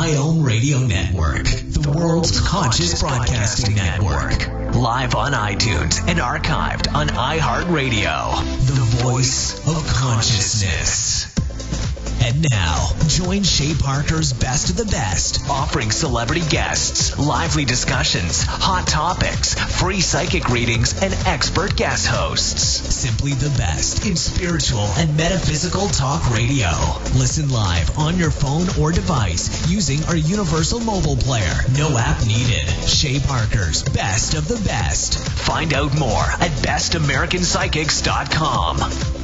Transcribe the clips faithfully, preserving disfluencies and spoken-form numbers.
IOM Radio Network, the world's conscious broadcasting network. Live on iTunes and archived on iHeartRadio, the voice of consciousness. And now, join Shay Parker's Best of the Best, offering celebrity guests, lively discussions, hot topics, free psychic readings, and expert guest hosts. Simply the best in spiritual and metaphysical talk radio. Listen live on your phone or device using our universal mobile player. No app needed. Shay Parker's Best of the Best. Find out more at best american psychics dot com.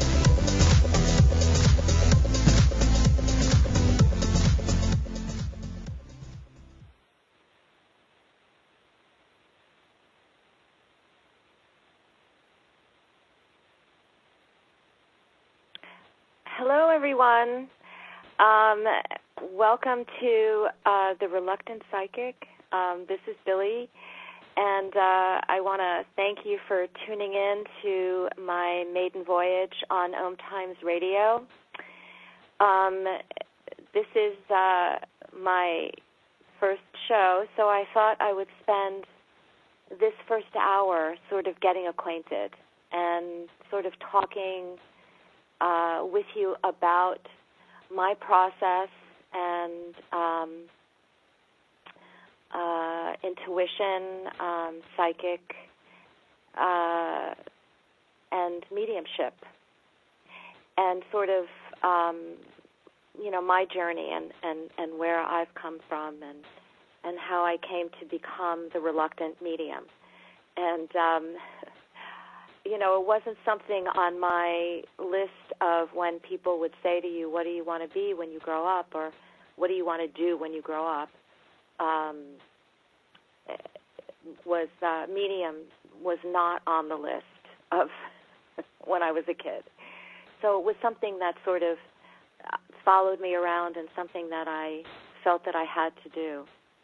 Hello, everyone. Um, welcome to uh, The Reluctant Psychic. Um, this is Billy, and uh, I want to thank you for tuning in to my maiden voyage on Om Times Radio. Um, this is uh, my first show, so I thought I would spend this first hour sort of getting acquainted and sort of talking Uh, with you about my process and um, uh, intuition, um, psychic, uh, and mediumship, and sort of, um, you know, my journey and, and, and where I've come from and and how I came to become the reluctant medium. And um you know, it wasn't something on my list of when people would say to you, what do you want to be when you grow up, or what do you want to do when you grow up, um, was uh, medium was not on the list of when I was a kid. So it was something that sort of followed me around and something that I felt that I had to do.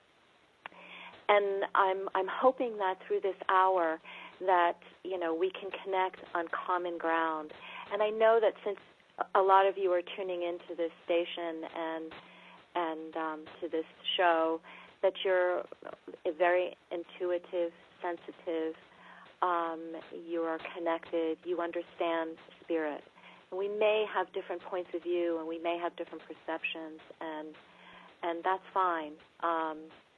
And I'm I'm hoping that through this hour that, you know, we can connect on common ground. And I know that since a lot of you are tuning into this station and and um, to this show, that you're a very intuitive, sensitive, um, you are connected, you understand spirit. And we may have different points of view and we may have different perceptions, and and that's fine. Um,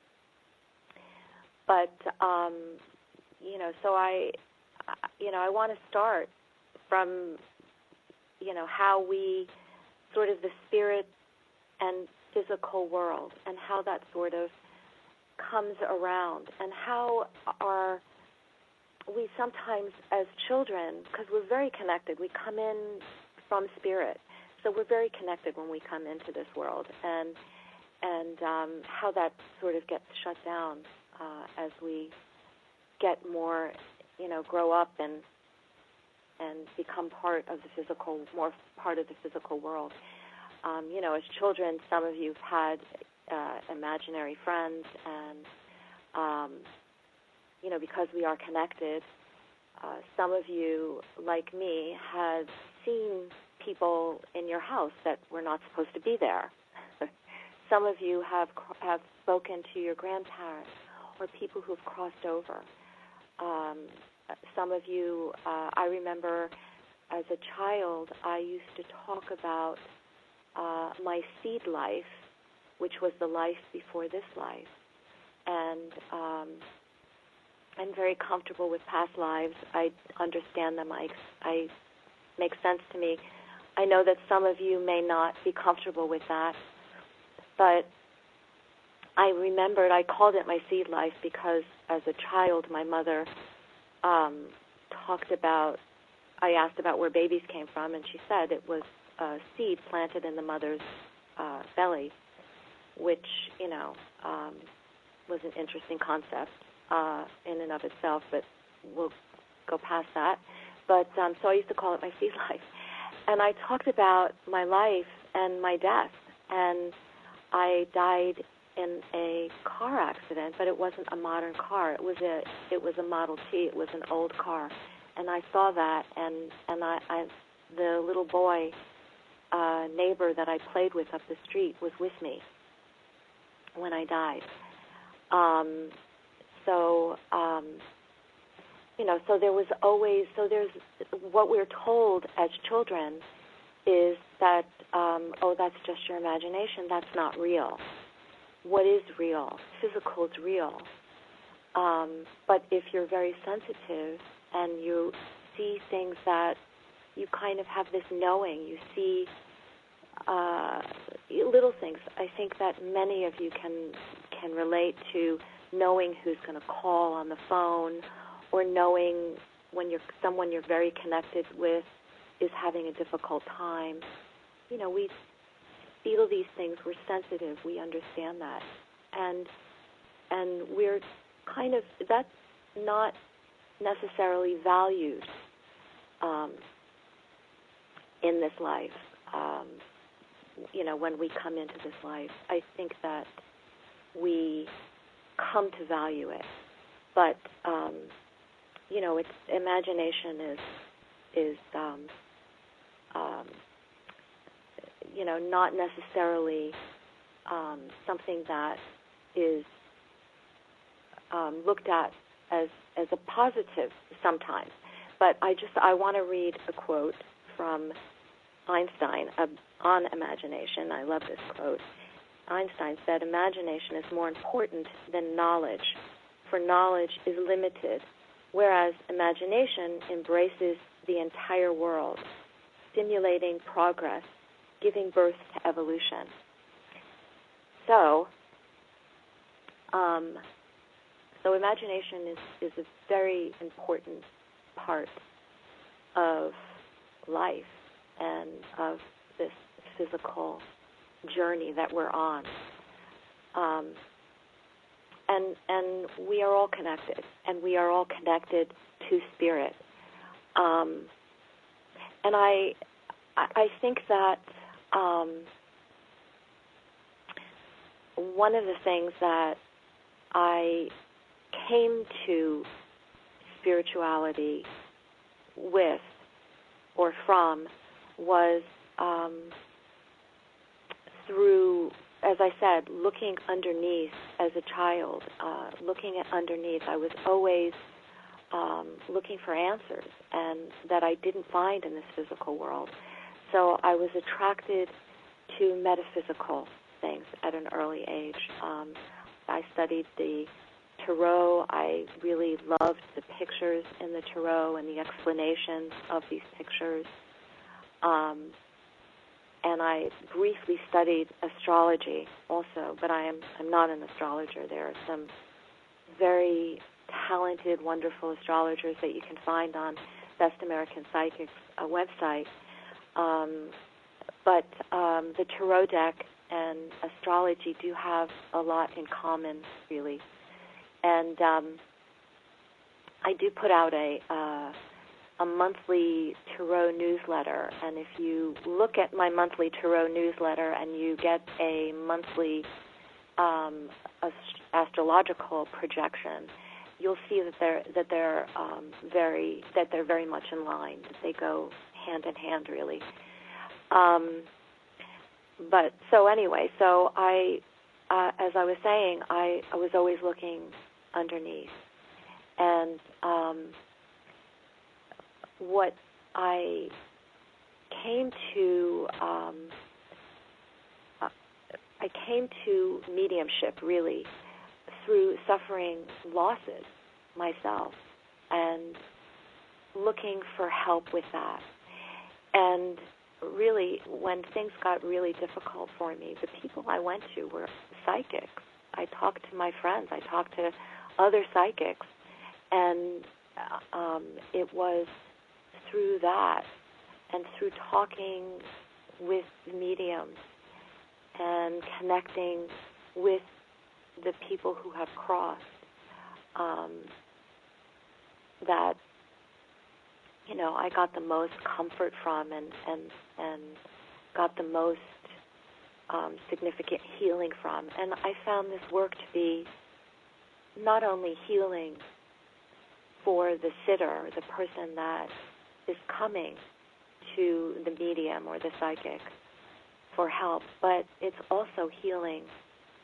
but um, you know, so I, you know, I want to start from, you know, how we, sort of the spirit and physical world, and how that sort of comes around, and how are we sometimes as children, because we're very connected, we come in from spirit, so we're very connected when we come into this world, and and um, how that sort of gets shut down uh, as we get more, you know, grow up and and become part of the physical, more part of the physical world. Um, you know, as children, some of you've had uh, imaginary friends, and um, you know, because we are connected, uh, some of you, like me, had seen people in your house that were not supposed to be there. Some of you have have spoken to your grandparents or people who have crossed over. Um, some of you, uh, I remember as a child, I used to talk about uh, my seed life, which was the life before this life. And um, I'm very comfortable with past lives. I understand them. I, I make sense to me. I know that some of you may not be comfortable with that, but I remembered, I called it my seed life because as a child, my mother um, talked about, I asked about where babies came from, and she said it was a seed planted in the mother's uh, belly, which, you know, um, was an interesting concept uh, in and of itself, but we'll go past that. But um, so I used to call it my seed life. And I talked about my life and my death, and I died in a car accident, but it wasn't a modern car. It was a it was a Model T. It was an old car, and I saw that, and and I, I the little boy uh, neighbor that I played with up the street was with me, when I died. Um, so, um, you know, so there was always, so there's, what we're told as children is that, um, oh, that's just your imagination. That's not real. What is real? Physical is real. Um, but if you're very sensitive and you see things that you kind of have this knowing, you see uh, little things. I think that many of you can can relate to knowing who's going to call on the phone, or knowing when you're someone you're very connected with is having a difficult time. You know, we feel these things. We're sensitive. We understand that, and and we're kind of, that's not necessarily valued um, in this life. Um, you know, when we come into this life, I think that we come to value it. But um, you know, it's imagination is is um, um, you know, not necessarily um, something that is um, looked at as as a positive sometimes. But I just I want to read a quote from Einstein uh, on imagination. I love this quote. Einstein said, "Imagination is more important than knowledge, for knowledge is limited, whereas imagination embraces the entire world, stimulating progress, giving birth to evolution." So, um, so imagination is, is a very important part of life and of this physical journey that we're on. Um, and and we are all connected, and we are all connected to spirit. Um, and I I think that um, one of the things that I came to spirituality with or from was um, through, as I said, looking underneath as a child, uh, looking at underneath. I was always um, looking for answers, and that I didn't find in this physical world. So I was attracted to metaphysical things at an early age. Um, I studied the Tarot. I really loved the pictures in the Tarot and the explanations of these pictures. Um, and I briefly studied astrology also, but I am I'm not an astrologer. There are some very talented, wonderful astrologers that you can find on Best American Psychics uh, website. Um, but um, the Tarot deck and astrology do have a lot in common, really. And um, I do put out a uh, a monthly Tarot newsletter. And if you look at my monthly Tarot newsletter and you get a monthly um, ast- astrological projection, you'll see that they're that they're um, very that they're very much in line. That they go hand in hand, really. Um, but so anyway, so I, uh, as I was saying, I, I was always looking underneath, and um, what I came to, um, uh, I came to mediumship really through suffering losses myself and looking for help with that. And really, when things got really difficult for me, the people I went to were psychics. I talked to my friends. I talked to other psychics. And um, it was through that and through talking with mediums and connecting with the people who have crossed um, that, you know, I got the most comfort from and, and, and got the most um, significant healing from. And I found this work to be not only healing for the sitter, the person that is coming to the medium or the psychic for help, but it's also healing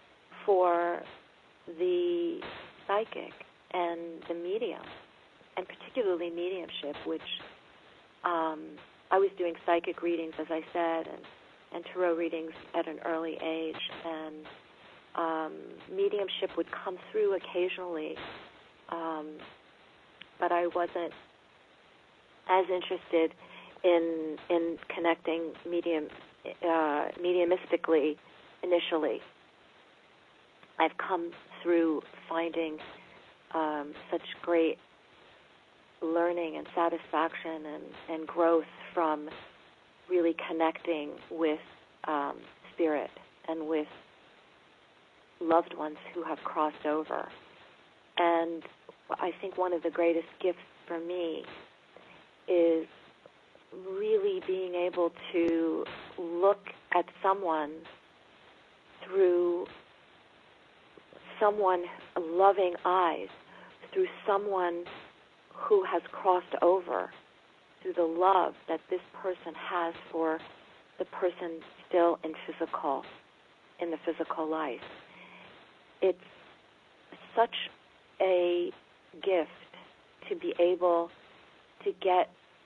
for the psychic and the medium, and particularly mediumship, which um, I was doing psychic readings, as I said, and, and tarot readings at an early age, and um, mediumship would come through occasionally, um, but I wasn't as interested in in connecting medium uh, mediumistically initially. I've come through finding um, such great learning and satisfaction and, and growth from really connecting with um, spirit and with loved ones who have crossed over. And I think one of the greatest gifts for me is really being able to look at someone through someone loving eyes, through someone who has crossed over, through the love that this person has for the person still in physical, in the physical life. It's such a gift to be able to get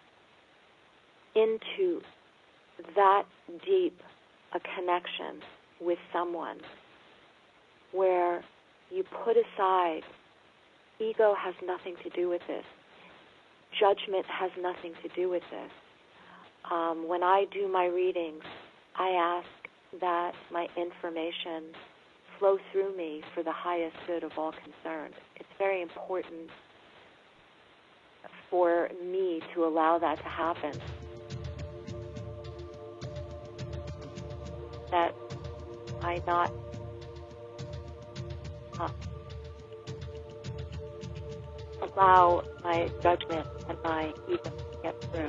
into that deep a connection with someone where you put aside, ego has nothing to do with this. Judgment has nothing to do with this. Um, when I do my readings, I ask that my information flow through me for the highest good of all concerned. It's very important for me to allow that to happen. That I not uh, allow my judgment and my ego to get through.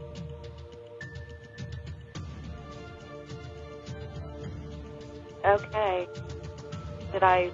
Okay. Did I...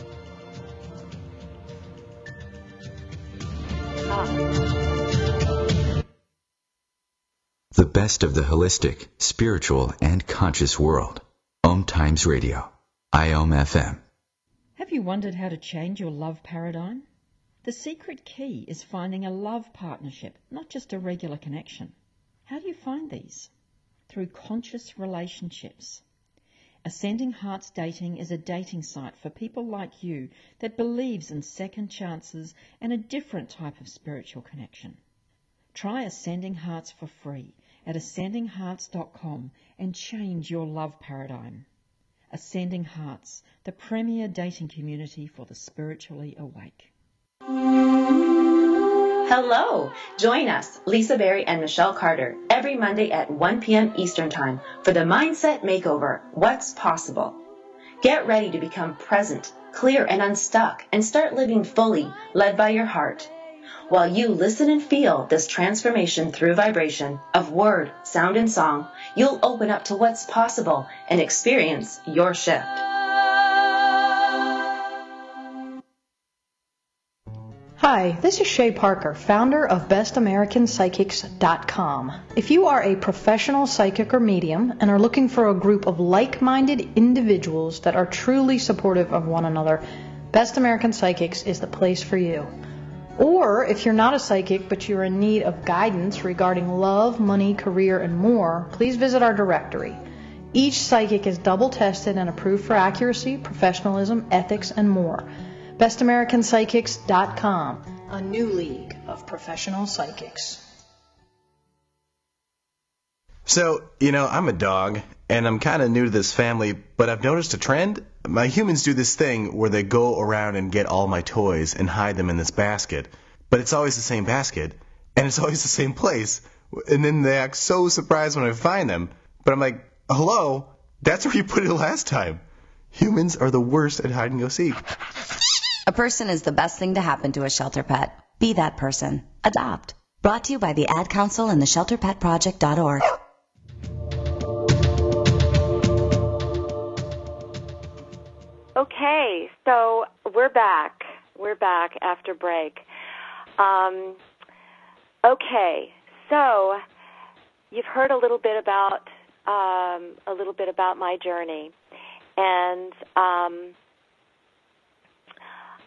Ah. The best of the holistic, spiritual, and conscious world. Om Times Radio. I O M F M. Have you wondered how to change your love paradigm? The secret key is finding a love partnership, not just a regular connection. How do you find these? Through conscious relationships. Ascending Hearts Dating is a dating site for people like you that believes in second chances and a different type of spiritual connection. Try Ascending Hearts for free at ascending hearts dot com and change your love paradigm. Ascending Hearts, the premier dating community for the spiritually awake. Hello! Join us, Lisa Berry and Michelle Carter, every Monday at one p.m. Eastern Time for the Mindset Makeover, What's Possible. Get ready to become present, clear, and unstuck, and start living fully, led by your heart. While you listen and feel this transformation through vibration of word, sound, and song, you'll open up to what's possible and experience your shift. Hi, this is Shay Parker, founder of best american psychics dot com. If you are a professional psychic or medium and are looking for a group of like-minded individuals that are truly supportive of one another, Best American Psychics is the place for you. Or if you're not a psychic but you're in need of guidance regarding love, money, career, and more, please visit our directory. Each psychic is double tested and approved for accuracy, professionalism, ethics, and more. best american psychics dot com, a new league of professional psychics. So, you know, I'm a dog, and I'm kind of new to this family, but I've noticed a trend. My humans do this thing where they go around and get all my toys and hide them in this basket, but it's always the same basket, and it's always the same place, and then they act so surprised when I find them, but I'm like, hello, that's where you put it last time. Humans are the worst at hide and go seek. A person is the best thing to happen to a shelter pet. Be that person. Adopt. Brought to you by the Ad Council and the shelter pet project dot org. Okay, so we're back. We're back after break. Um, okay, so you've heard a little bit about um, a little bit about my journey, and um,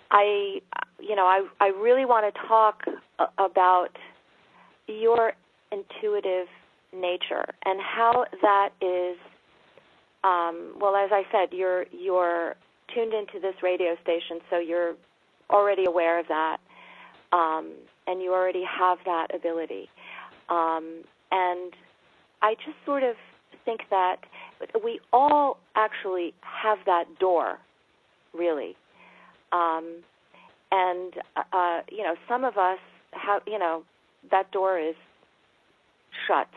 I, you know, I, I really want to talk a- about your intuitive nature and how that is, um, well, as I said, you're you're tuned into this radio station, so you're already aware of that, um, and you already have that ability. Um, and I just sort of think that we all actually have that door, really. Um, and, uh, you know, some of us have, you know, that door is shut.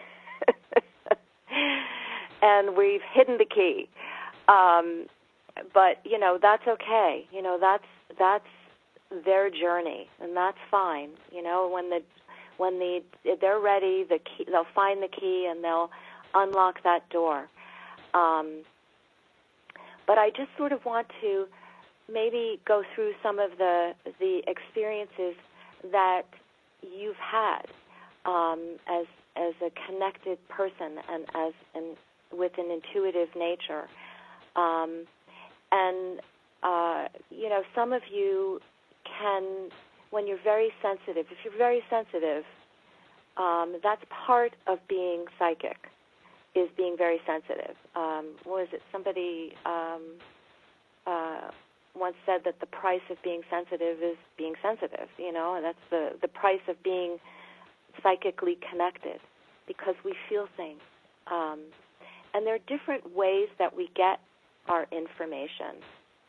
And we've hidden the key. Um, but, you know, that's okay. You know, that's that's their journey, and that's fine. You know, when the when the they're ready, the key, they'll find the key and they'll unlock that door. Um, but I just sort of want to maybe go through some of the the experiences that you've had um, as as a connected person and as an with an intuitive nature. Um, and, uh, you know, some of you can, when you're very sensitive, if you're very sensitive, um, that's part of being psychic, is being very sensitive. Um, what is it? Somebody um, uh, once said that the price of being sensitive is being sensitive, you know, and that's the, the price of being psychically connected, because we feel things. Um, and there are different ways that we get our information.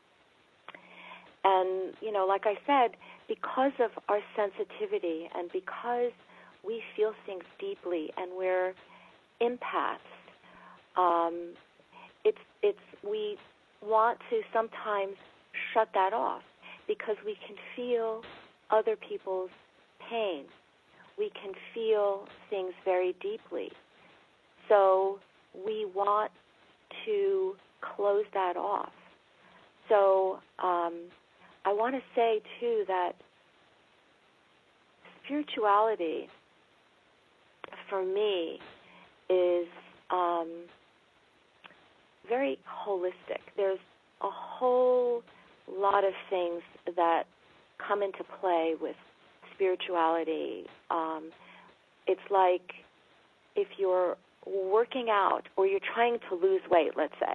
And, you know, like I said, because of our sensitivity and because we feel things deeply and we're empaths, um, it's, it's, we want to sometimes shut that off because we can feel other people's pain. We can feel things very deeply. So we want to close that off. So um, I want to say, too, that spirituality, for me, is um, very holistic. There's a whole lot of things that come into play with spirituality. Um, it's like if you're working out or you're trying to lose weight, let's say,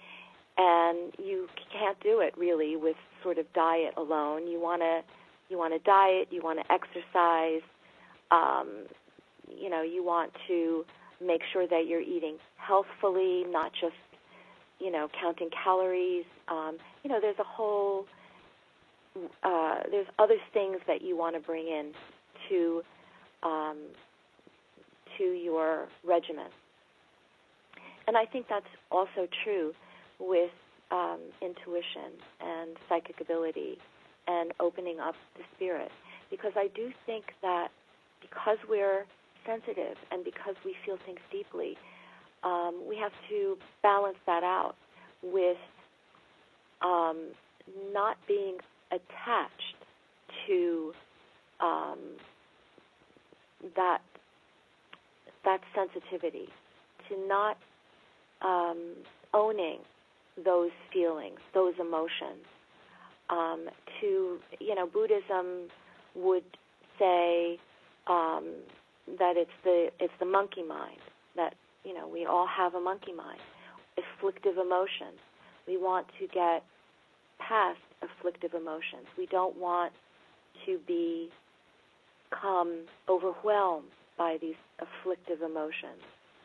and you can't do it really with sort of diet alone. You want to you want to diet, you want to exercise, um, you know, you want to make sure that you're eating healthfully, not just, you know, counting calories. Um, you know, there's a whole uh, there's other things that you want to bring in to um, to your regimen. And I think that's also true with um, intuition and psychic ability and opening up the spirit. Because I do think that because we're sensitive and because we feel things deeply, um, we have to balance that out with um, not being attached to um, that that sensitivity, to not um, owning those feelings, those emotions. Um, to, you know, Buddhism would say um, that it's the it's the monkey mind, that, you know, we all have a monkey mind, afflictive emotions. We want to get past afflictive emotions. We don't want to be become overwhelmed by these afflictive emotions.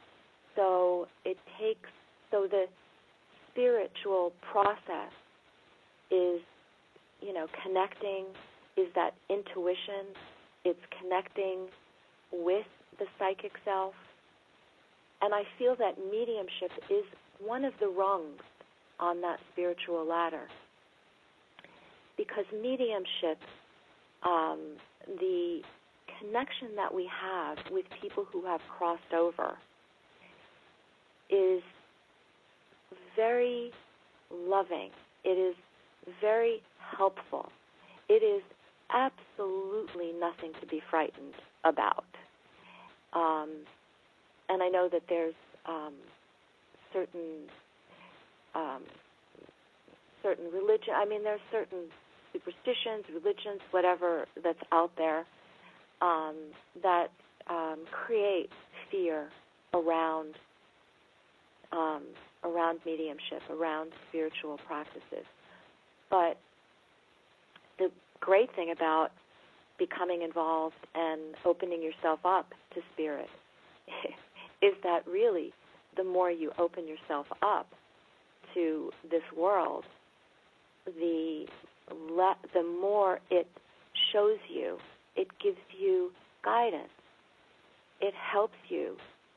So it takes, so the spiritual process is, you know, connecting, is that intuition, it's connecting with the psychic self. And I feel that mediumship is one of the rungs on that spiritual ladder. Because mediumship, um, the connection that we have with people who have crossed over is very loving. It is very helpful. It is absolutely nothing to be frightened about. Um, and I know that there's um, certain um, certain religion. I mean, there's certain superstitions, religions, whatever that's out there um, that um, create fear around um, around mediumship, around spiritual practices. But the great thing about becoming involved and opening yourself up to spirit is that really the more you open yourself up to this world, the le- the more it shows you, it gives you guidance. It helps you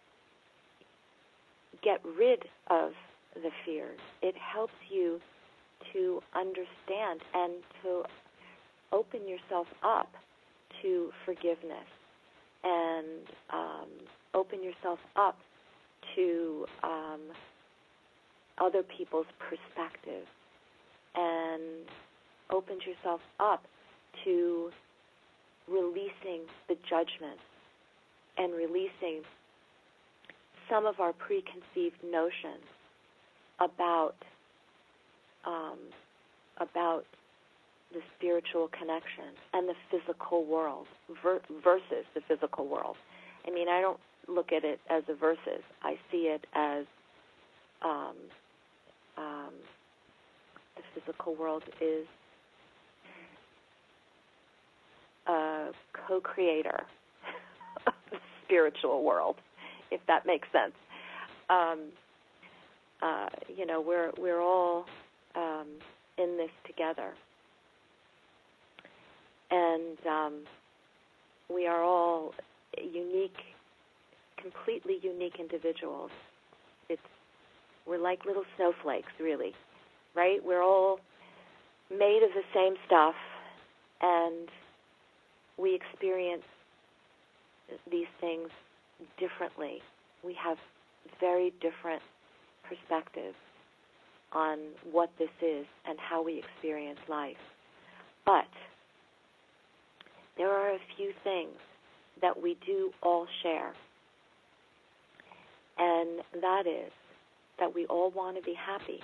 get rid of the fears. It helps you to understand and to open yourself up to forgiveness and um, open yourself up to um, other people's perspective, and opens yourself up to releasing the judgment and releasing some of our preconceived notions about um, about the spiritual connection and the physical world ver- versus the physical world. I mean, I don't look at it as a versus. I see it as um, um, the physical world is a co-creator of the spiritual world, if that makes sense. Um, uh, you know, we're we're all um, in this together, and um, we are all unique, completely unique individuals. It's we're like little snowflakes, really, right? We're all made of the same stuff, and we experience these things differently. We have very different perspectives on what this is and how we experience life. But there are a few things that we do all share, and that is that we all want to be happy.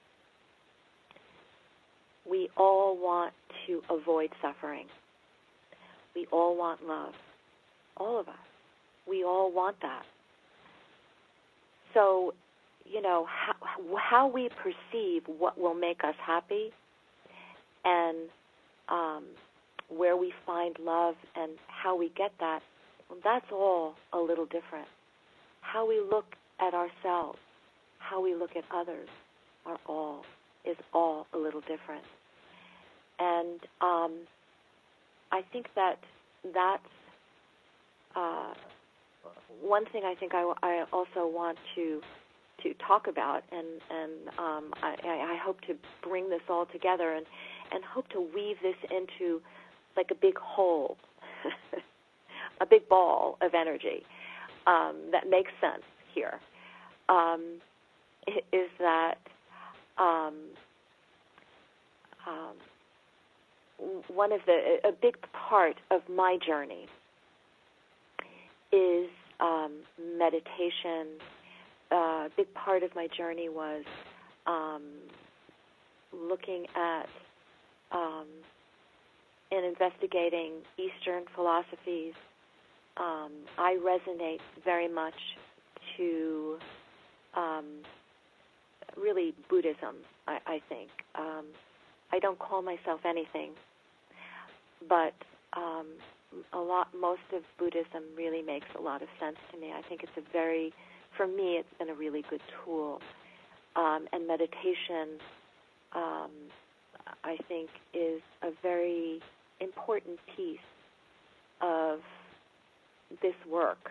We all want to avoid suffering. We all want love. All of us. We all want that. So, you know, how, how we perceive what will make us happy and um, where we find love and how we get that, well, that's all a little different. How we look at ourselves, how we look at others are all, is all a little different. And um, I think that that's uh, one thing I think I, I also want to to talk about, and, and um, I, I hope to bring this all together and, and hope to weave this into like a big whole, a big ball of energy um, that makes sense here, um, is that um, um, one of the, a big part of my journey is um, meditation. Uh, a big part of my journey was um, looking at um, and investigating Eastern philosophies. Um, I resonate very much to um, really Buddhism, I, I think. Um, I don't call myself anything, but um, a lot, most of Buddhism really makes a lot of sense to me. I think it's a very, for me, it's been a really good tool. Um, and meditation, um, I think, is a very important piece of this work.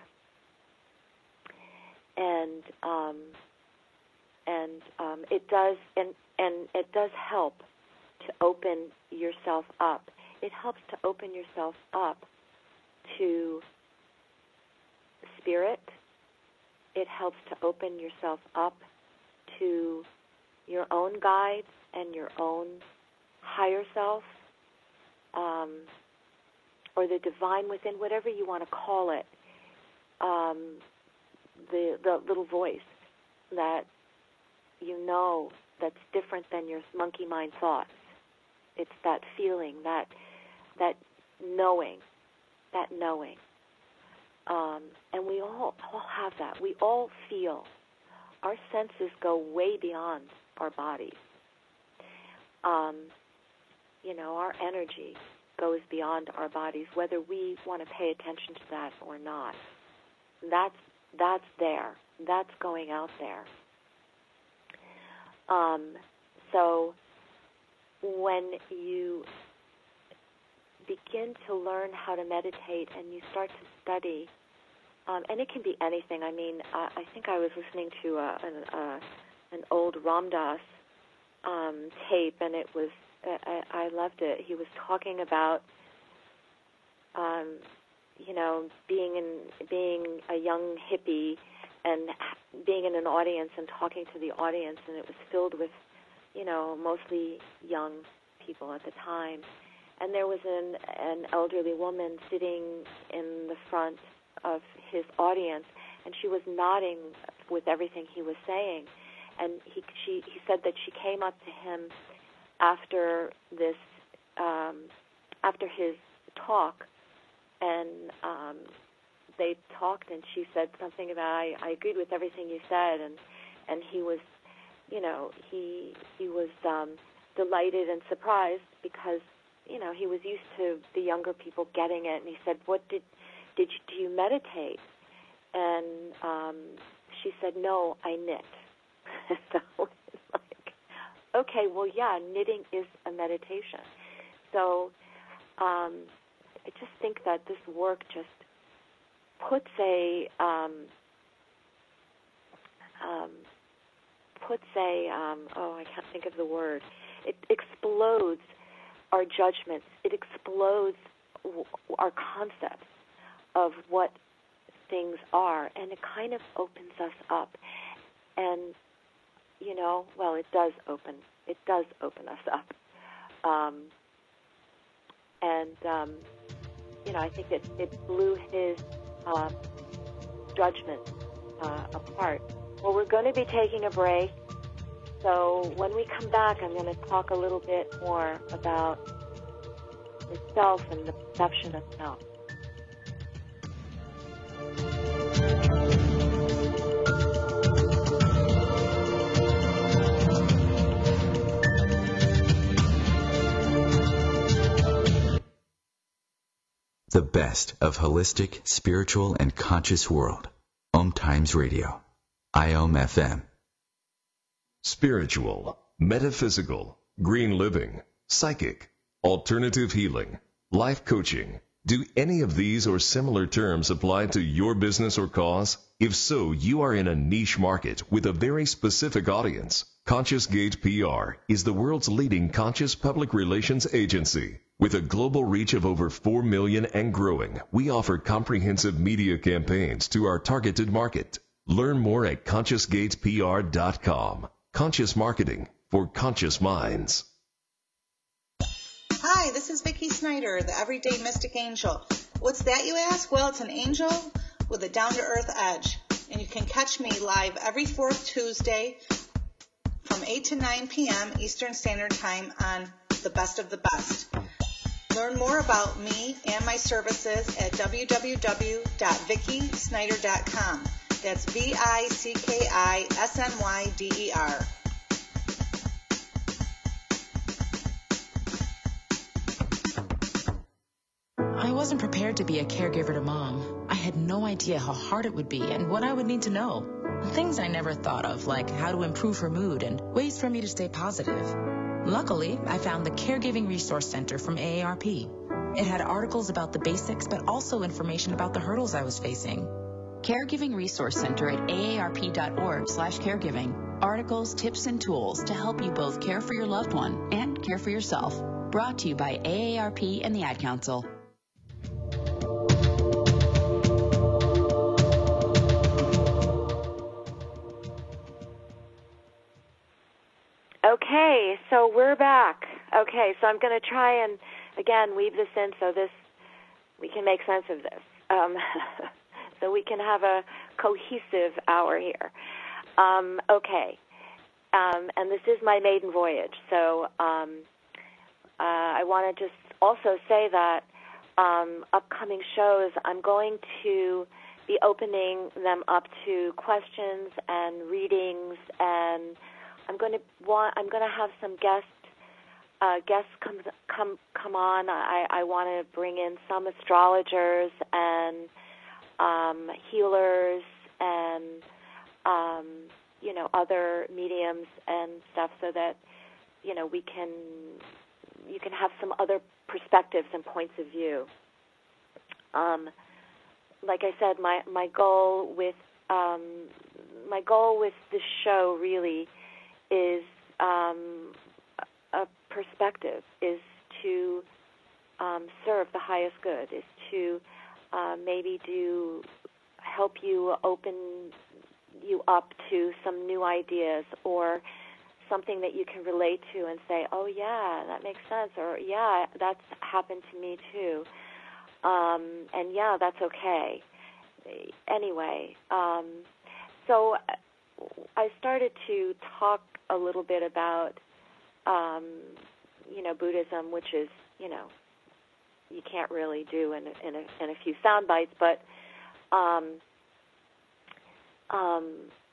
And um, and um, it does, and and it does help to open yourself up. It helps to open yourself up to spirit. It helps to open yourself up to your own guides and your own higher self, um, or the divine within, whatever you want to call it, um, the the little voice that you know that's different than your monkey mind thoughts. It's that feeling, that that knowing, that knowing. Um, and we all, all have that. We all feel. Our senses go way beyond our bodies. Um, you know, our energy goes beyond our bodies, whether we want to pay attention to that or not. That's that's there. That's going out there. Um, so when you begin to learn how to meditate and you start to study, um, and it can be anything. I mean, I, I think I was listening to a, an, a, an old Ram Dass um, tape, and it was I, I loved it. He was talking about, um, you know, being in being a young hippie and being in an audience and talking to the audience, and it was filled with, you know, mostly young people at the time. And there was an, an elderly woman sitting in the front of his audience, and she was nodding with everything he was saying. And he she he said that she came up to him after this, um, after his talk, and um, they talked, and she said something about, I, I agreed with everything you said, and and he was, you know, he he was um, delighted and surprised because, you know, he was used to the younger people getting it, and he said, what did, did you, do you meditate? And um, she said, no, I knit. So it's like, okay, well, yeah, knitting is a meditation. So um, I just think that this work just puts a, um, um, puts a, um, oh, I can't think of the word. It explodes our judgments. It explodes w- our concepts of what things are, and it kind of opens us up. And, you know, well, it does open. It does open us up. Um, and, um, you know, I think it, it blew his uh, judgment uh, apart. Well, we're going to be taking a break. So when we come back, I'm going to talk a little bit more about the self and the perception of self. The best of holistic, spiritual, and conscious world. Om Times Radio. I O M F M. Spiritual, metaphysical, green living, psychic, alternative healing, life coaching. Do any of these or similar terms apply to your business or cause? If so, you are in a niche market with a very specific audience. Conscious Gate P R is the world's leading conscious public relations agency. With a global reach of over four million and growing, we offer comprehensive media campaigns to our targeted market. Learn more at conscious gate p r dot com. Conscious marketing for conscious minds. Hi, this is Vicki Snyder, the Everyday Mystic Angel. What's that, you ask? Well, it's an angel with a down-to-earth edge. And you can catch me live every fourth Tuesday from eight to nine p.m. Eastern Standard Time on The Best of the Best. Learn more about me and my services at w w w dot vicki snyder dot com. That's V I C K I S N Y D E R. I wasn't prepared to be a caregiver to Mom. I had no idea how hard it would be and what I would need to know. Things I never thought of, like how to improve her mood and ways for me to stay positive. Luckily, I found the Caregiving Resource Center from A A R P. It had articles about the basics, but also information about the hurdles I was facing. Caregiving Resource Center at A A R P dot org slash caregiving. Articles, tips, and tools to help you both care for your loved one and care for yourself. Brought to you by A A R P and the Ad Council. Okay, so we're back. Okay, so I'm going to try and, again, weave this in so this we can make sense of this, um, so we can have a cohesive hour here. Um, okay, um, and this is my maiden voyage, so um, uh, I want to just also say that um, upcoming shows, I'm going to be opening them up to questions and readings, and I'm going to want I'm going to have some guests uh, guests come come come on. I, I want to bring in some astrologers and um, healers and um, you know other mediums and stuff, so that you know we can you can have some other perspectives and points of view. Um, like I said, my my goal with um, my goal with this show really is um, a perspective, is to um, serve the highest good, is to uh, maybe do help you open you up to some new ideas or something that you can relate to and say, oh yeah, that makes sense, or yeah, that's happened to me too. Um, and yeah, that's okay. Anyway, um, so I started to talk a little bit about, um, you know, Buddhism, which is, you know, you can't really do in a, in a, in a few sound bites, but um, um,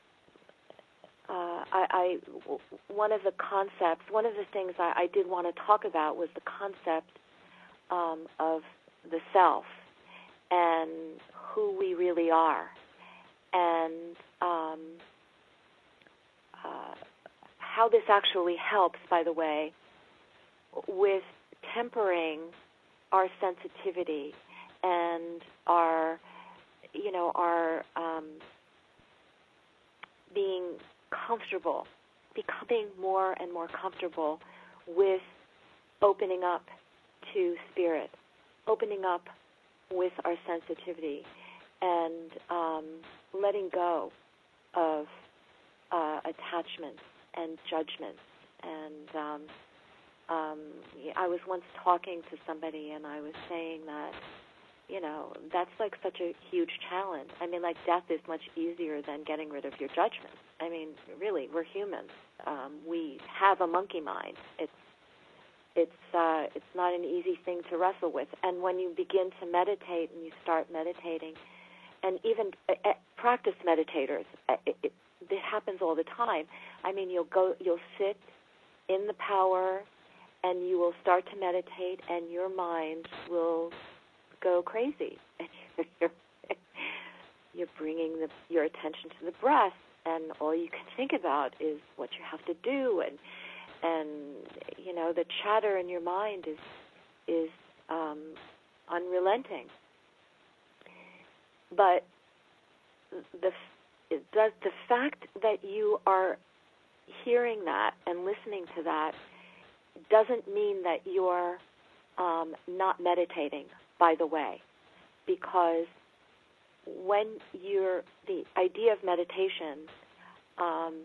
uh, I, I, one of the concepts, one of the things I, I did want to talk about was the concept um, of the self and who we really are, and um, uh, how this actually helps, by the way, with tempering our sensitivity and our, you know, our um, being comfortable, becoming more and more comfortable with opening up to spirit, opening up with our sensitivity, and um, letting go of uh, attachments and judgments. And um, um, I was once talking to somebody, and I was saying that, you know, that's like such a huge challenge. I mean, like, death is much easier than getting rid of your judgments. I mean, really, we're humans. Um, we have a monkey mind. It's It's uh, it's not an easy thing to wrestle with. And when you begin to meditate and you start meditating, and even uh, uh, practice meditators, uh, it, it, it happens all the time. I mean, you'll go, you'll sit in the power, and you will start to meditate, and your mind will go crazy. And you're, you're bringing the, your attention to the breath, and all you can think about is what you have to do, and and you know the chatter in your mind is is um, unrelenting. But the the the fact that you are hearing that and listening to that doesn't mean that you're um, not meditating, by the way, because when you're, the idea of meditation um,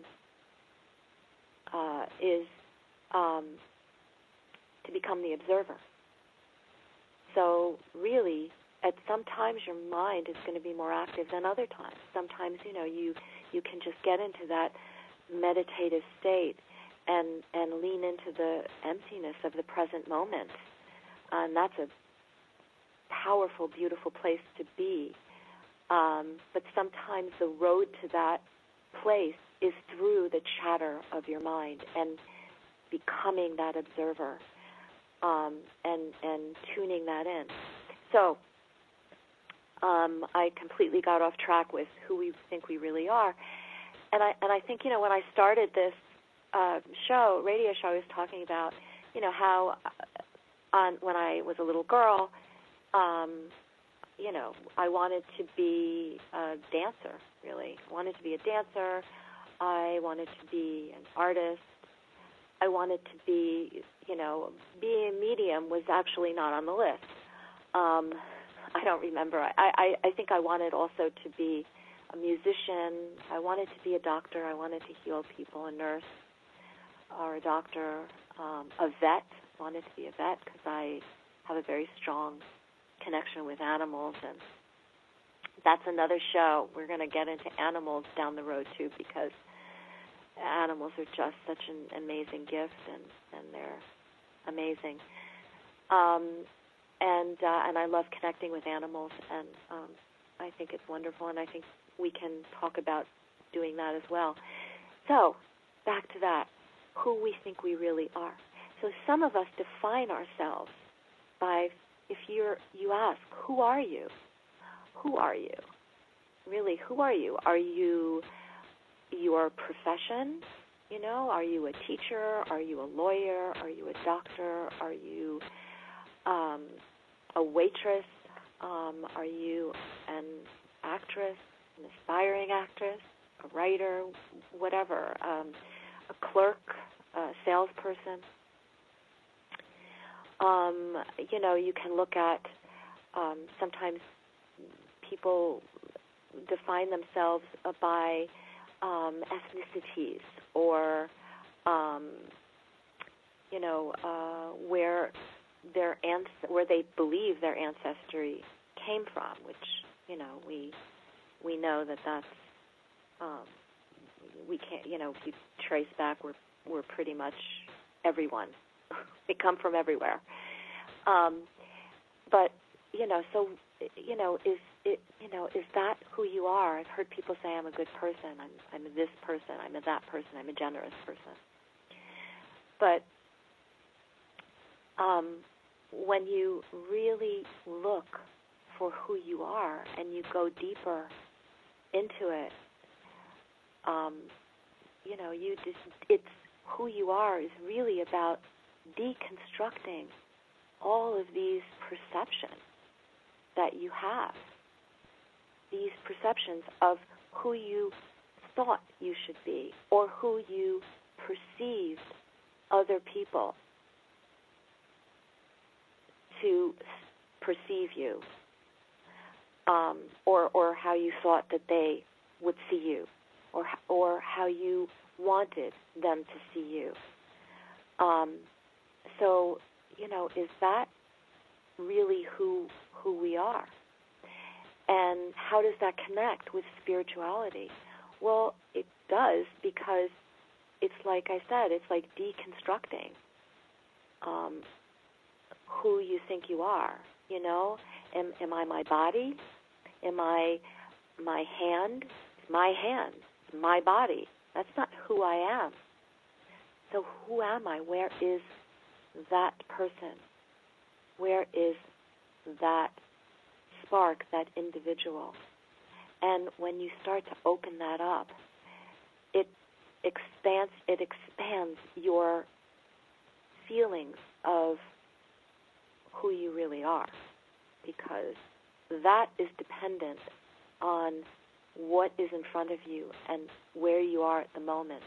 uh, is um, to become the observer. So really, at some times your mind is going to be more active than other times. Sometimes, you know, you, you can just get into that meditative state and, and lean into the emptiness of the present moment. And that's a powerful, beautiful place to be. Um, but sometimes the road to that place is through the chatter of your mind and becoming that observer um, and, and tuning that in. So um, I completely got off track with who we think we really are. And I and I think, you know, when I started this uh, show, radio show, I was talking about, you know, how on when I was a little girl, um, you know, I wanted to be a dancer, really. I wanted to be a dancer. I wanted to be an artist. I wanted to be, you know, being a medium was actually not on the list. Um, I don't remember. I, I, I think I wanted also to be a musician. I wanted to be a doctor. I wanted to heal people, a nurse or a doctor, um, a vet. I wanted to be a vet because I have a very strong connection with animals, and that's another show. We're going to get into animals down the road, too, because animals are just such an amazing gift, and, and they're amazing. Um, and uh, and I love connecting with animals, and um, I think it's wonderful, and I think we can talk about doing that as well. So, back to that, who we think we really are. So some of us define ourselves by, if you're, you ask, who are you? Who are you? Really, who are you? Are you your profession? You know, are you a teacher? Are you a lawyer? Are you a doctor? Are you um, a waitress? Um, are you an actress, an aspiring actress, a writer, whatever, um, a clerk, a salesperson? Um, you know, you can look at, um, sometimes people define themselves by um, ethnicities or, um, you know, uh, where their ans- where they believe their ancestry came from, which, you know, we we know that that's um, we can't, you know, if you trace back, we're we're pretty much everyone. They come from everywhere. Um, but, you know, so, you know, is it, you know, is that who you are? I've heard people say I'm a good person, I'm I'm a this person, I'm a that person, I'm a generous person. But um, when you really look for who you are and you go deeper into it, um, you know, you just, it's who you are is really about deconstructing all of these perceptions that you have, these perceptions of who you thought you should be or who you perceived other people to perceive you, um, or or how you thought that they would see you, or or how you wanted them to see you. Um, so, you know, is that really who who we are? And how does that connect with spirituality? Well, it does, because it's like I said, it's like deconstructing um, who you think you are. You know, am, am I my body? Am I my hand? It's my hand. It's my body. That's not who I am. So who am I? Where is that person? Where is that spark, that individual? And when you start to open that up, it expands, it expands your feelings of who you really are, because that is dependent on what is in front of you and where you are at the moment.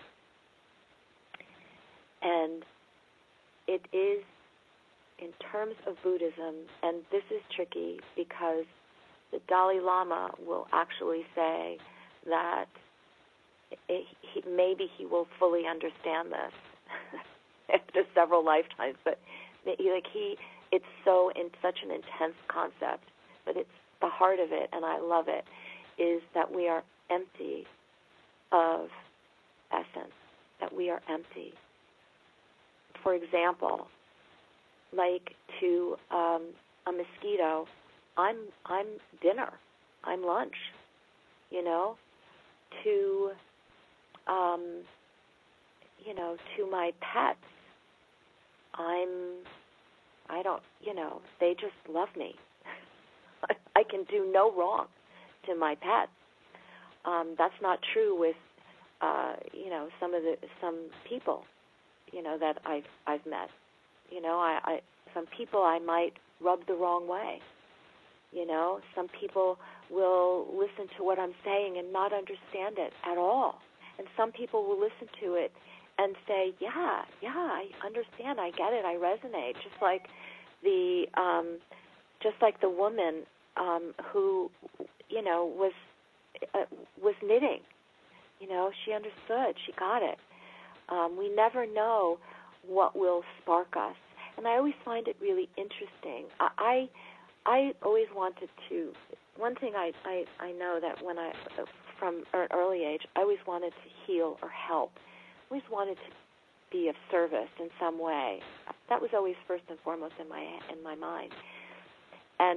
And it is, in terms of Buddhism, and this is tricky because the Dalai Lama will actually say that it, he, maybe he will fully understand this after several lifetimes, but he, like he, it's so in such an intense concept, but it's the heart of it, and I love it, is that we are empty of essence, that we are empty. For example, like to um, a mosquito, I'm I'm dinner, I'm lunch, you know. To um, you know, to my pets, I'm I don't, you know, they just love me. I can do no wrong to my pets. Um, that's not true with uh, you know, some of the some people, you know, that I've I've met. You know, I, I some people I might rub the wrong way. You know, some people will listen to what I'm saying and not understand it at all. And some people will listen to it and say, yeah, yeah, I understand, I get it, I resonate. Just like the um, just like the woman um, who, you know, was uh, was knitting. You know, she understood, she got it. Um, we never know what will spark us. And I always find it really interesting. I I always wanted to, one thing I, I, I know that when I, from an early age, I always wanted to heal or help. I always wanted to be of service in some way. That was always first and foremost in my in my mind. And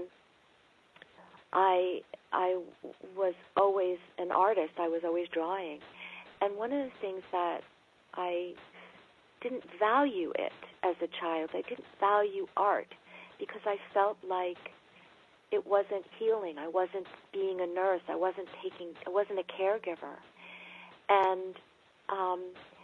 I I was always an artist. I was always drawing. And one of the things that I didn't value it as a child, I didn't value art because I felt like it wasn't healing. I wasn't being a nurse. I wasn't taking, I wasn't a caregiver. And um,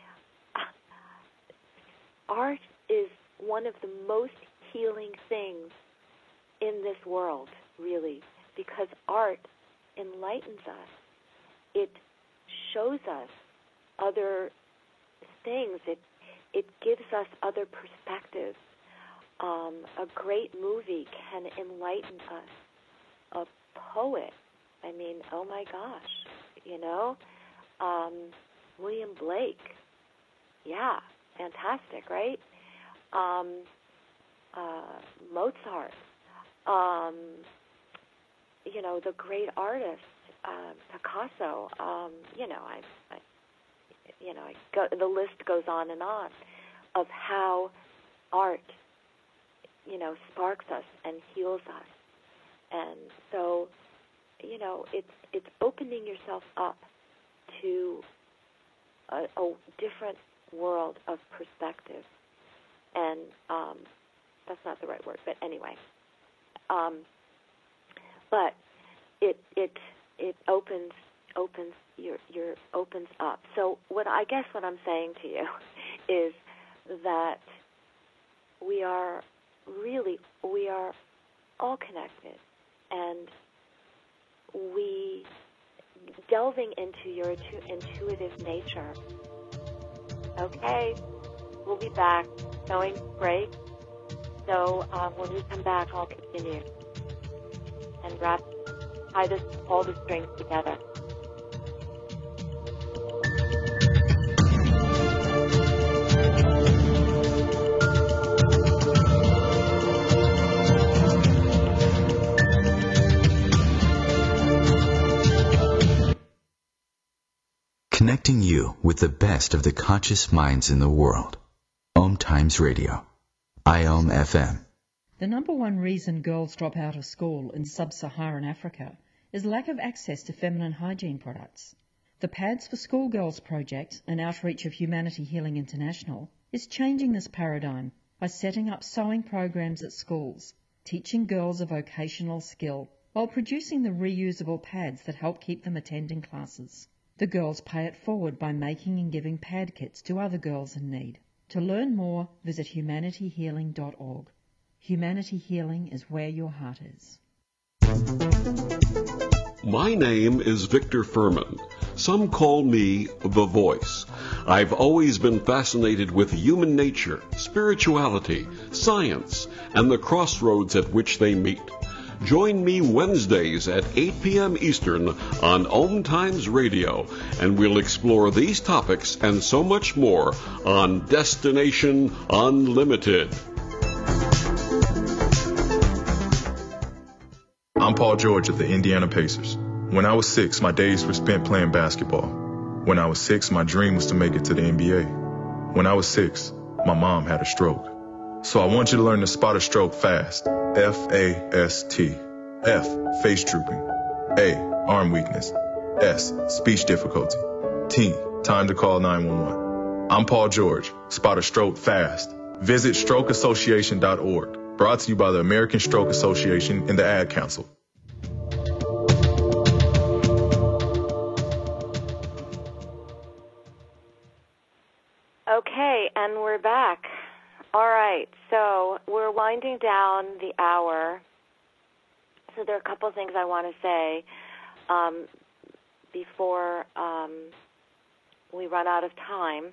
art is one of the most healing things in this world, really, because art enlightens us. It shows us other things. It it gives us other perspectives. Um, a great movie can enlighten us. A poet, I mean, oh my gosh, you know, um, William Blake, yeah, fantastic, right? Um, uh, Mozart, um, you know, the great artists, uh, Picasso, um, you know, I, I you know, I go, the list goes on and on of how art, you know, sparks us and heals us. And so, you know, it's it's opening yourself up to a, a different world of perspective. And um, that's not the right word, but anyway. Um, but it it it opens opens your your opens up. So what I guess what I'm saying to you is that we are really we are all connected, and we delving into your intuitive nature. Okay, we'll be back. Going break. So um, when we come back, I'll continue and wrap tie this all the strings together. Connecting you with the best of the conscious minds in the world. Om Times Radio. I O M F M. The number one reason girls drop out of school in sub-Saharan Africa is lack of access to feminine hygiene products. The Pads for Schoolgirls project, an outreach of Humanity Healing International, is changing this paradigm by setting up sewing programs at schools, teaching girls a vocational skill, while producing the reusable pads that help keep them attending classes. The girls pay it forward by making and giving pad kits to other girls in need. To learn more, visit humanity healing dot org. Humanity Healing is where your heart is. My name is Victor Furman. Some call me The Voice. I've always been fascinated with human nature, spirituality, science, and the crossroads at which they meet. Join me Wednesdays at eight p.m. Eastern on Om Times Radio, and we'll explore these topics and so much more on Destination Unlimited. I'm Paul George of the Indiana Pacers. When I was six, my days were spent playing basketball. When I was six, my dream was to make it to the N B A. When I was six, my mom had a stroke. So I want you to learn to spot a stroke fast. F A S T. F, face drooping. A, arm weakness. S, speech difficulty. T, time to call nine one one. I'm Paul George. Spot a stroke fast. Visit stroke association dot org. Brought to you by the American Stroke Association and the Ad Council. Okay, and we're back. All right, so we're winding down the hour. So there are a couple of things I want to say um, before um, we run out of time.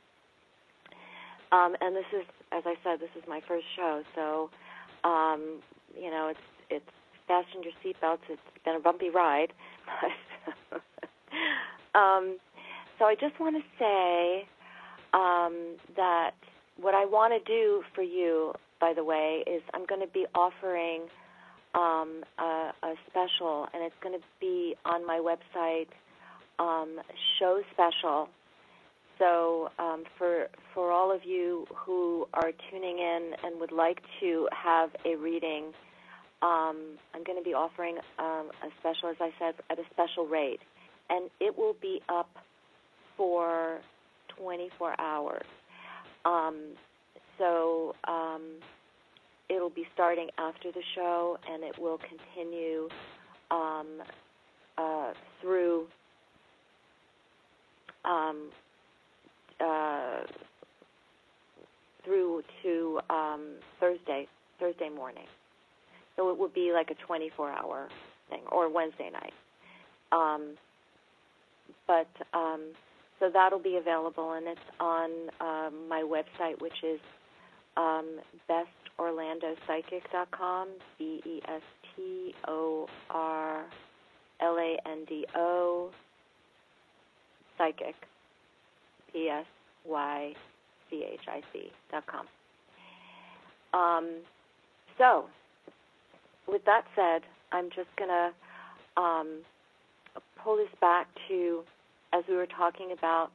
Um, and this is, as I said, this is my first show, so um, you know, it's it's fasten your seatbelts. It's been a bumpy ride, but um, so I just want to say um, that. What I want to do for you, by the way, is I'm going to be offering um, a, a special, and it's going to be on my website, um, show special. So um, for for all all of you who are tuning in and would like to have a reading, um, I'm going to be offering um, a special, as I said, at a special rate. And it will be up for twenty-four hours. Um, so um, it'll be starting after the show, and it will continue um, uh, through um, uh, through to um, Thursday, Thursday morning. So it will be like a twenty-four hour thing, or Wednesday night. Um, but um, so that'll be available, and it's on um, my website, which is um, best orlando psychic dot com, B E S T O R L A N D O, psychic, P S Y C H I C dot com. Um, so, with that said, I'm just going to um, pull this back to, as we were talking about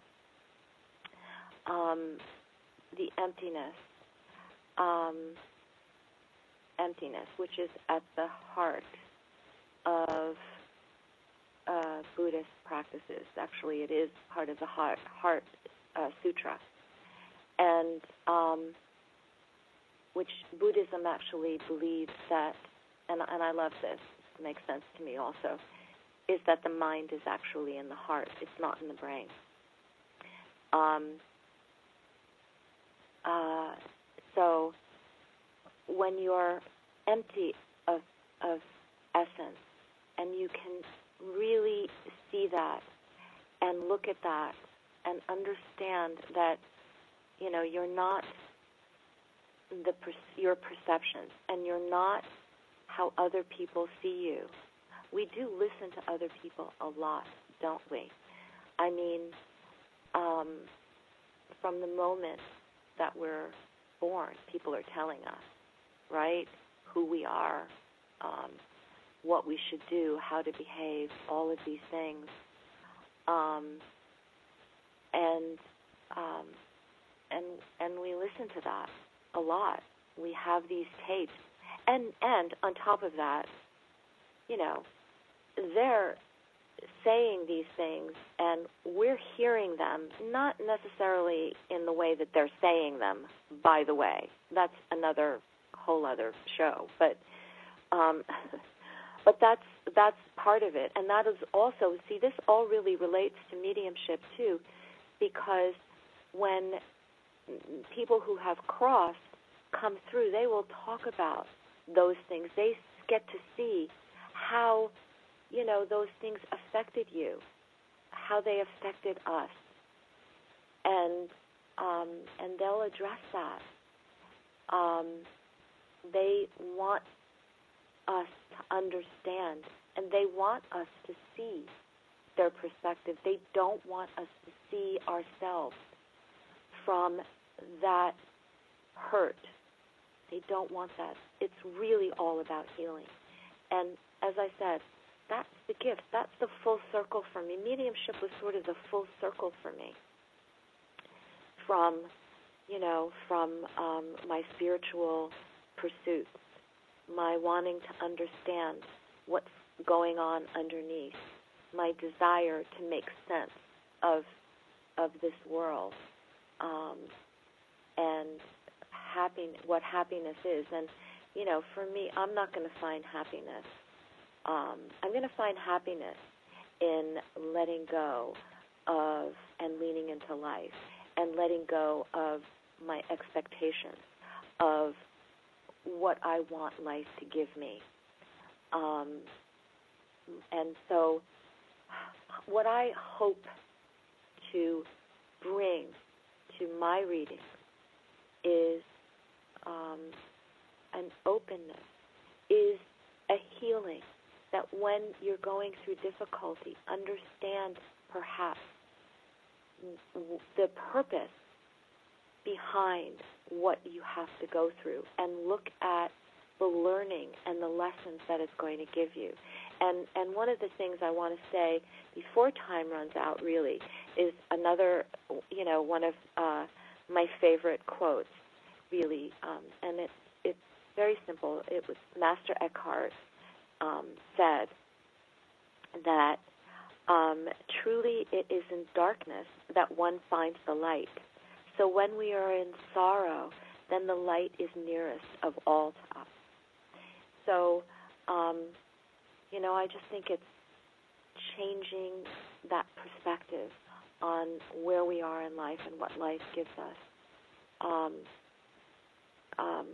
um, the emptiness, um, emptiness, which is at the heart of uh, Buddhist practices. Actually, it is part of the Heart, heart uh, Sutra, and um, which Buddhism actually believes that, and, and I love this, it makes sense to me also, is that the mind is actually in the heart. It's not in the brain. Um, uh, so when you're empty of, of essence, and you can really see that and look at that and understand that, you know, you're not the your perceptions, and you're not how other people see you. We do listen to other people a lot, don't we? I mean, um, from the moment that we're born, people are telling us, right, who we are, um, what we should do, how to behave, all of these things. Um, and um, and and we listen to that a lot. We have these tapes. And and on top of that, you know, they're saying these things, and we're hearing them, not necessarily in the way that they're saying them, by the way. That's another whole other show. But um, but that's that's part of it. And that is also, see, this all really relates to mediumship, too, because when people who have crossed come through, they will talk about those things. They get to see how, you know, those things affected you, how they affected us, and um, and they'll address that. Um, they want us to understand, and they want us to see their perspective. They don't want us to see ourselves from that hurt. They don't want that. It's really all about healing. And as I said, that's the gift. That's the full circle for me. Mediumship was sort of the full circle for me. From, you know, from um, my spiritual pursuits, my wanting to understand what's going on underneath, my desire to make sense of of this world, um, and happiness, what happiness is. And, you know, for me, I'm not going to find happiness. Um, I'm going to find happiness in letting go of and leaning into life, and letting go of my expectations of what I want life to give me. Um, and so what I hope to bring to my reading is um, an openness, is a healing, that when you're going through difficulty, understand perhaps the purpose behind what you have to go through, and look at the learning and the lessons that it's going to give you. And and one of the things I want to say before time runs out, really, is another, you know, one of uh, my favorite quotes, really, um, and it, it's very simple. It was Master Eckhart um, said that um, truly it is in darkness that one finds the light. So when we are in sorrow, then the light is nearest of all to us. So, um, you know, I just think it's changing that perspective on where we are in life and what life gives us. Um, um,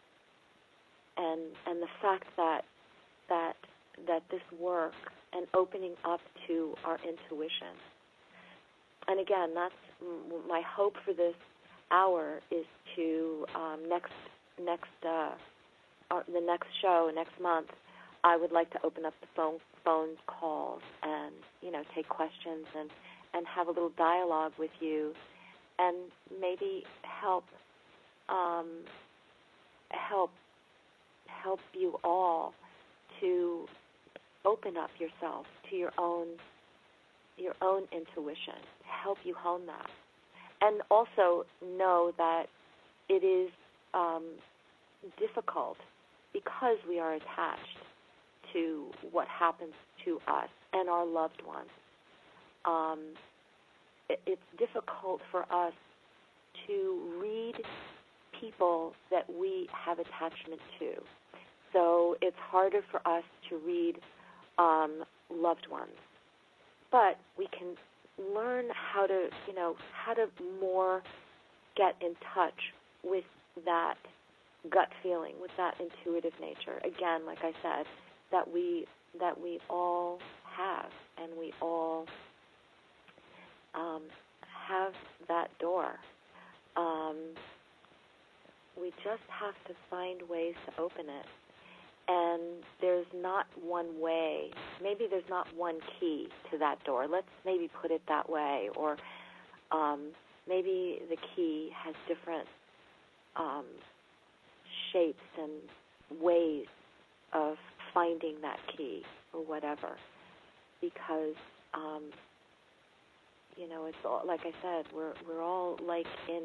and and the fact that that that this work and opening up to our intuition. And again, that's my hope for this hour is to um, next next uh, uh, the next show next month. I would like to open up the phone phone calls and you know take questions and, and have a little dialogue with you, and maybe help um, help help you all to open up yourself to your own your own intuition, help you hone that, and also know that it is um, difficult because we are attached to what happens to us and our loved ones. Um, it, it's difficult for us to read people that we have attachment to. So it's harder for us to read um, loved ones. But we can learn how to, you know, how to more get in touch with that gut feeling, with that intuitive nature. Again, like I said, that we that we all have, and we all um, have that door. Um, we just have to find ways to open it. And there's not one way. Maybe there's not one key to that door. Let's maybe put it that way. Or um, maybe the key has different um, shapes and ways of finding that key or whatever. Because, um, you know, it's all, like I said, we're we're all like in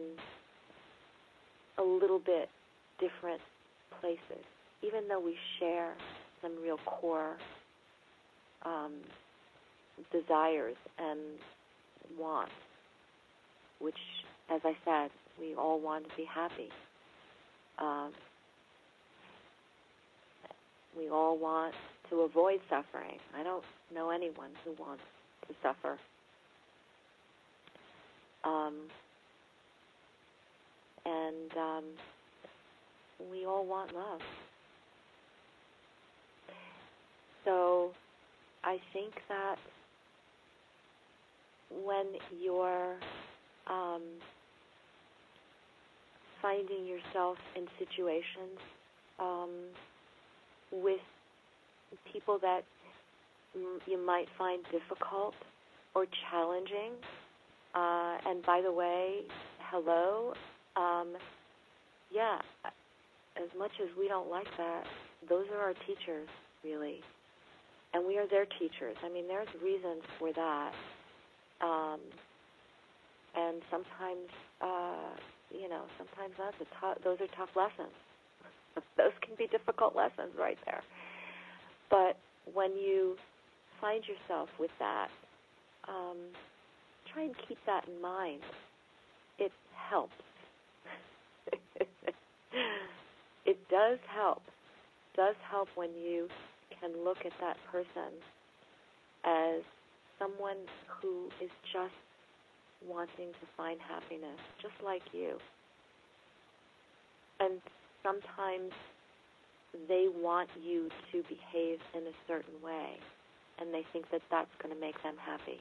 a little bit different places. Even though we share some real core um, desires and wants, which, as I said, we all want to be happy. Um, we all want to avoid suffering. I don't know anyone who wants to suffer. Um, and um, we all want love. So I think that when you're um, finding yourself in situations um, with people that m- you might find difficult or challenging, uh, and by the way, hello, um, yeah, as much as we don't like that, those are our teachers, really. And we are their teachers. I mean, there's reasons for that. Um, and sometimes, uh, you know, sometimes that's a t- those are tough lessons. Those can be difficult lessons right there. But when you find yourself with that, um, try and keep that in mind. It helps. It does help. It does help when you can look at that person as someone who is just wanting to find happiness, just like you. And sometimes they want you to behave in a certain way, and they think that that's going to make them happy.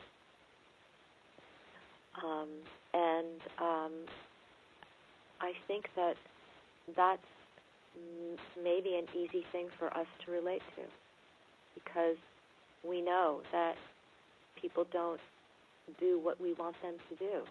Um, and um, I think that that's maybe an easy thing for us to relate to, because we know that people don't do what we want them to do.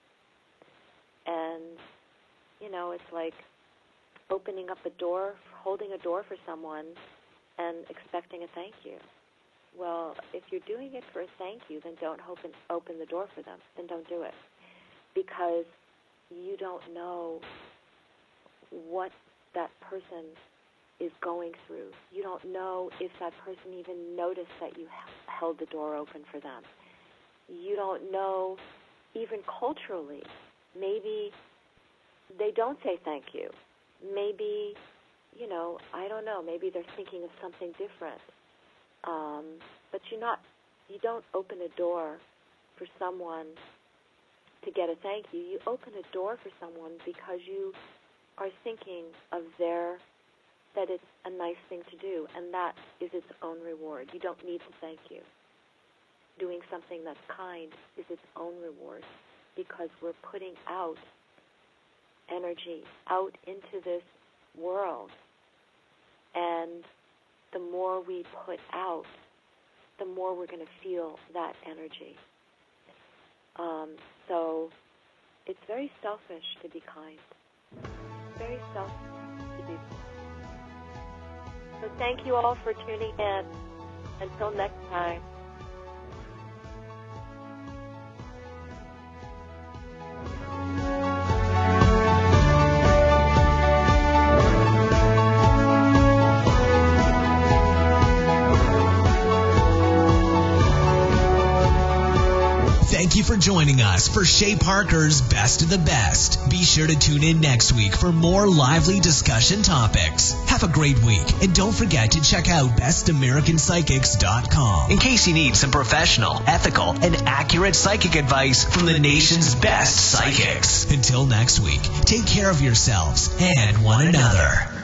And, you know, it's like opening up a door, holding a door for someone and expecting a thank you. Well, if you're doing it for a thank you, then don't open, open the door for them. Then don't do it. Because you don't know what that person is going through. You don't know if that person even noticed that you held the door open for them. You don't know, even culturally, maybe they don't say thank you. Maybe, you know, I don't know, maybe they're thinking of something different. Um, but you're not, you don't open a door for someone to get a thank you. You open a door for someone because you are thinking of their, that it's a nice thing to do, and that is its own reward. You don't need to thank you. Doing something that's kind is its own reward because we're putting out energy out into this world. And the more we put out, the more we're going to feel that energy. Um, so it's very selfish to be kind. Very selfish to be kind. So thank you all for tuning in. Until next time. Thank you for joining us for Shay Parker's Best of the Best. Be sure to tune in next week for more lively discussion topics. Have a great week, and don't forget to check out best american psychics dot com in case you need some professional, ethical, and accurate psychic advice from the nation's best psychics. Until next week, take care of yourselves and one another.